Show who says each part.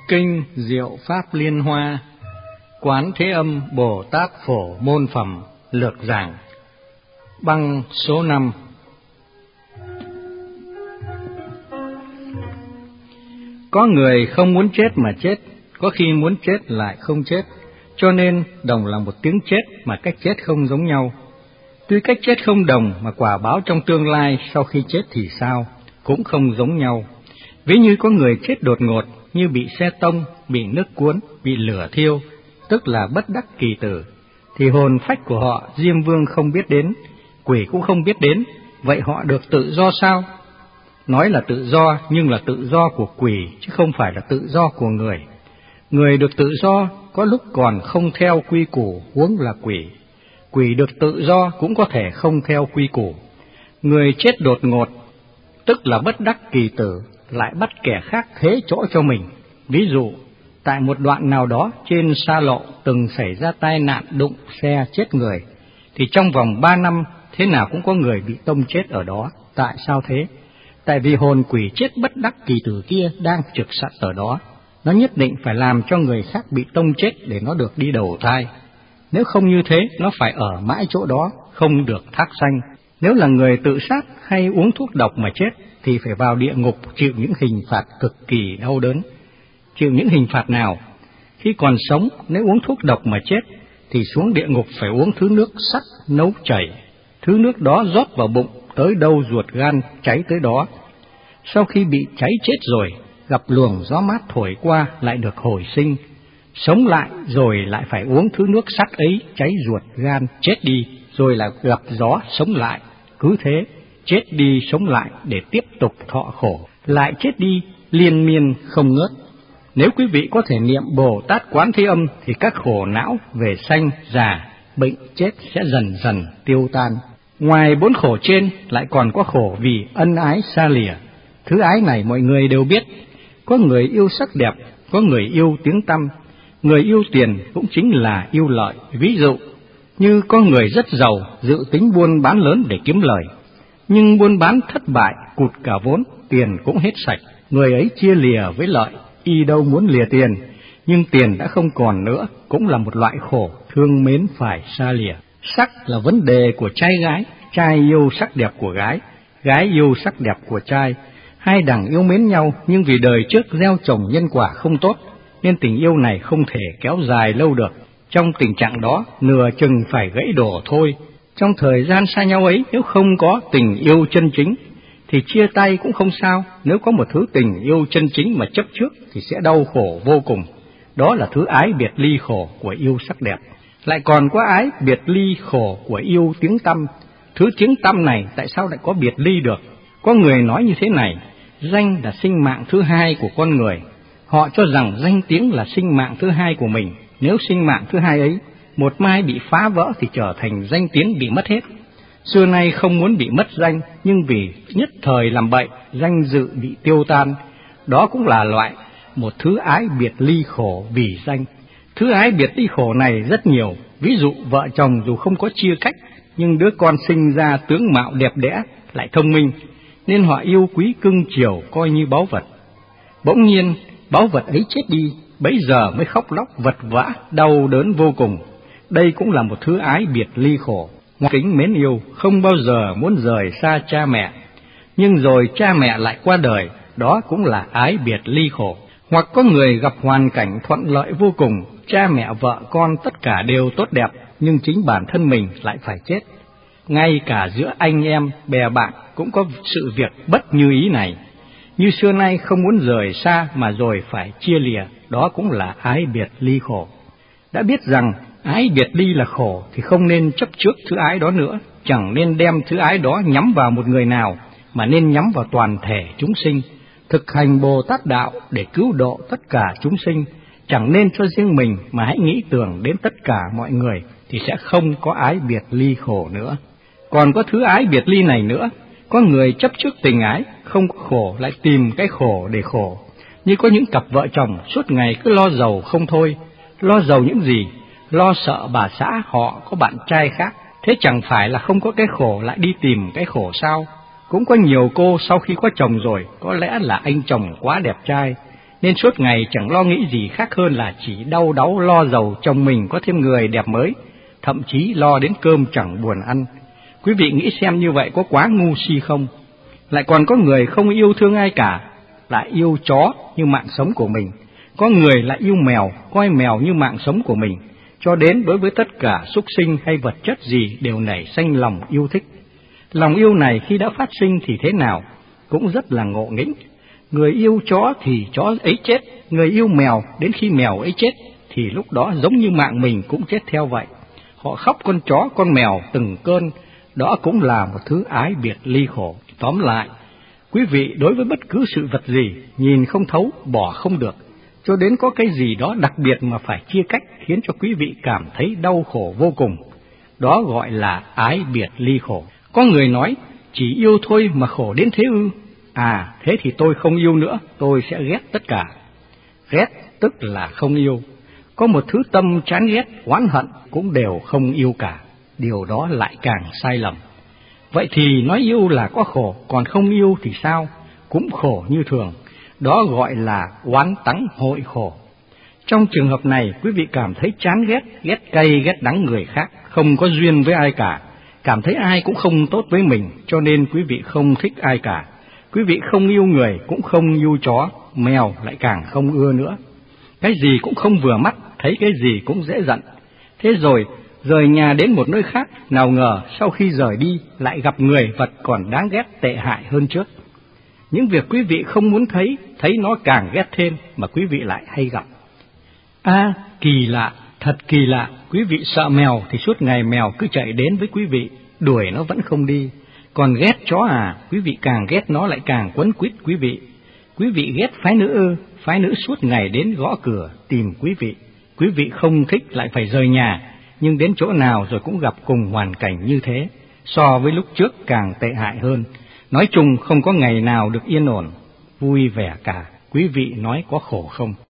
Speaker 1: Kinh Diệu Pháp Liên Hoa, Quán Thế Âm Bồ Tát Phổ Môn Phẩm lược giảng, băng số 5. Có người không muốn chết mà chết, có khi muốn chết lại không chết, cho nên đồng là một tiếng chết mà cách chết không giống nhau. Tuy cách chết không đồng mà quả báo trong tương lai sau khi chết thì sao, cũng không giống nhau. Ví như có người chết đột ngột như bị xe tông, bị nước cuốn, bị lửa thiêu, tức là bất đắc kỳ tử, thì hồn phách của họ Diêm Vương không biết đến, quỷ cũng không biết đến, vậy họ được tự do sao? Nói là tự do nhưng là tự do của quỷ chứ không phải là tự do của người. Người được tự do có lúc còn không theo quy củ, huống là quỷ. Quỷ được tự do cũng có thể không theo quy củ. Người chết đột ngột, tức là bất đắc kỳ tử, lại bắt kẻ khác thế chỗ cho mình. Ví dụ, tại một đoạn nào đó trên xa lộ từng xảy ra tai nạn đụng xe chết người, thì trong vòng 3 năm thế nào cũng có người bị tông chết ở đó. Tại sao thế? Tại vì hồn quỷ chết bất đắc kỳ tử kia đang trực sẵn ở đó, nó nhất định phải làm cho người khác bị tông chết để nó được đi đầu thai. Nếu không như thế, nó phải ở mãi chỗ đó, không được thác sanh. Nếu là người tự sát hay uống thuốc độc mà chết, thì phải vào địa ngục chịu những hình phạt cực kỳ đau đớn. Chịu những hình phạt nào? Khi còn sống, nếu uống thuốc độc mà chết, thì xuống địa ngục phải uống thứ nước sắt nấu chảy. Thứ nước đó rót vào bụng, tới đâu ruột gan cháy tới đó. Sau khi bị cháy chết rồi, gặp luồng gió mát thổi qua lại được hồi sinh, sống lại rồi lại phải uống thứ nước sắt ấy cháy ruột gan chết đi, rồi lại gặp gió sống lại, cứ thế chết đi sống lại để tiếp tục thọ khổ, lại chết đi liên miên không ngớt. Nếu quý vị có thể niệm Bồ Tát Quán Thế Âm thì các khổ não về sanh, già, bệnh, chết sẽ dần dần tiêu tan. Ngoài 4 khổ trên lại còn có khổ vì ân ái xa lìa. Thứ ái này mọi người đều biết. Có người yêu sắc đẹp, có người yêu tiếng tăm, người yêu tiền cũng chính là yêu lợi. Ví dụ như có người rất giàu, dự tính buôn bán lớn để kiếm lời, nhưng buôn bán thất bại, cụt cả vốn, tiền cũng hết sạch. Người ấy chia lìa với lợi, y đâu muốn lìa tiền, nhưng tiền đã không còn nữa, cũng là một loại khổ thương mến phải xa lìa. Sắc là vấn đề của trai gái, trai yêu sắc đẹp của gái, gái yêu sắc đẹp của trai. Hai đẳng yêu mến nhau, nhưng vì đời trước gieo trồng nhân quả không tốt, nên tình yêu này không thể kéo dài lâu được. Trong tình trạng đó, nửa chừng phải gãy đổ thôi. Trong thời gian xa nhau ấy, nếu không có tình yêu chân chính, thì chia tay cũng không sao. Nếu có một thứ tình yêu chân chính mà chấp trước, thì sẽ đau khổ vô cùng. Đó là thứ ái biệt ly khổ của yêu sắc đẹp. Lại còn có ái biệt ly khổ của yêu tiếng tăm. Thứ tiếng tăm này tại sao lại có biệt ly được? Có người nói như thế này: danh là sinh mạng thứ hai của con người. Họ cho rằng danh tiếng là sinh mạng thứ hai của mình. Nếu sinh mạng thứ hai ấy một mai bị phá vỡ thì trở thành danh tiếng bị mất hết. Xưa nay không muốn bị mất danh, nhưng vì nhất thời làm bậy, danh dự bị tiêu tan. Đó cũng là loại một thứ ái biệt ly khổ vì danh. Thứ ái biệt ly khổ này rất nhiều. Ví dụ vợ chồng dù không có chia cách, nhưng đứa con sinh ra tướng mạo đẹp đẽ, lại thông minh, nên họ yêu quý cưng chiều coi như báu vật. Bỗng nhiên báu vật ấy chết đi, bấy giờ mới khóc lóc vật vã, đau đớn vô cùng. Đây cũng là một thứ ái biệt ly khổ. Kính mến yêu, không bao giờ muốn rời xa cha mẹ, nhưng rồi cha mẹ lại qua đời, đó cũng là ái biệt ly khổ. Hoặc có người gặp hoàn cảnh thuận lợi vô cùng, cha mẹ vợ con tất cả đều tốt đẹp, nhưng chính bản thân mình lại phải chết. Ngay cả giữa anh em, bè bạn cũng có sự việc bất như ý này. Như xưa nay không muốn rời xa mà rồi phải chia lìa, đó cũng là ái biệt ly khổ. Đã biết rằng ái biệt ly là khổ thì không nên chấp trước thứ ái đó nữa, chẳng nên đem thứ ái đó nhắm vào một người nào, mà nên nhắm vào toàn thể chúng sinh, thực hành Bồ Tát đạo để cứu độ tất cả chúng sinh, chẳng nên cho riêng mình mà hãy nghĩ tưởng đến tất cả mọi người, thì sẽ không có ái biệt ly khổ nữa. Còn có thứ ái biệt ly này nữa, có người chấp trước tình ái, không có khổ lại tìm cái khổ để khổ. Như có những cặp vợ chồng suốt ngày cứ lo giàu không thôi. Lo giàu những gì? Lo sợ bà xã họ có bạn trai khác. Thế chẳng phải là không có cái khổ lại đi tìm cái khổ sao? Cũng có nhiều cô sau khi có chồng rồi, có lẽ là anh chồng quá đẹp trai, nên suốt ngày chẳng lo nghĩ gì khác hơn là chỉ đau đáu lo giàu chồng mình có thêm người đẹp mới, thậm chí lo đến cơm chẳng buồn ăn. Quý vị nghĩ xem như vậy có quá ngu si không? Lại còn có người không yêu thương ai cả, lại yêu chó như mạng sống của mình. Có người lại yêu mèo, coi mèo như mạng sống của mình, cho đến đối với tất cả súc sinh hay vật chất gì đều nảy sinh lòng yêu thích. Lòng yêu này khi đã phát sinh thì thế nào cũng rất là ngộ nghĩnh. Người yêu chó thì chó ấy chết, người yêu mèo đến khi mèo ấy chết thì lúc đó giống như mạng mình cũng chết theo vậy. Họ khóc con chó con mèo từng cơn, đó cũng là một thứ ái biệt ly khổ. Tóm lại, quý vị đối với bất cứ sự vật gì nhìn không thấu, bỏ không được, cho đến có cái gì đó đặc biệt mà phải chia cách khiến cho quý vị cảm thấy đau khổ vô cùng. Đó gọi là ái biệt ly khổ. Có người nói, chỉ yêu thôi mà khổ đến thế ư? À, thế thì tôi không yêu nữa, tôi sẽ ghét tất cả. Ghét tức là không yêu. Có một thứ tâm chán ghét, oán hận cũng đều không yêu cả. Điều đó lại càng sai lầm. Vậy thì nói yêu là có khổ, còn không yêu thì sao? Cũng khổ như thường. Đó gọi là oán tắng hội khổ. Trong trường hợp này, quý vị cảm thấy chán ghét, ghét cay, ghét đắng người khác, không có duyên với ai cả, cảm thấy ai cũng không tốt với mình, cho nên quý vị không thích ai cả. Quý vị không yêu người, cũng không yêu chó, mèo lại càng không ưa nữa. Cái gì cũng không vừa mắt, thấy cái gì cũng dễ giận. Thế rồi, rời nhà đến một nơi khác, nào ngờ sau khi rời đi lại gặp người vật còn đáng ghét tệ hại hơn trước. Những việc quý vị không muốn thấy, thấy nó càng ghét thêm mà quý vị lại hay gặp. À, kỳ lạ, thật kỳ lạ, quý vị sợ mèo thì suốt ngày mèo cứ chạy đến với quý vị, đuổi nó vẫn không đi. Còn ghét chó à, quý vị càng ghét nó lại càng quấn quýt quý vị. Quý vị ghét phái nữ ư, phái nữ suốt ngày đến gõ cửa tìm quý vị không thích lại phải rời nhà, nhưng đến chỗ nào rồi cũng gặp cùng hoàn cảnh như thế, so với lúc trước càng tệ hại hơn. Nói chung không có ngày nào được yên ổn, vui vẻ cả. Quý vị nói có khổ không?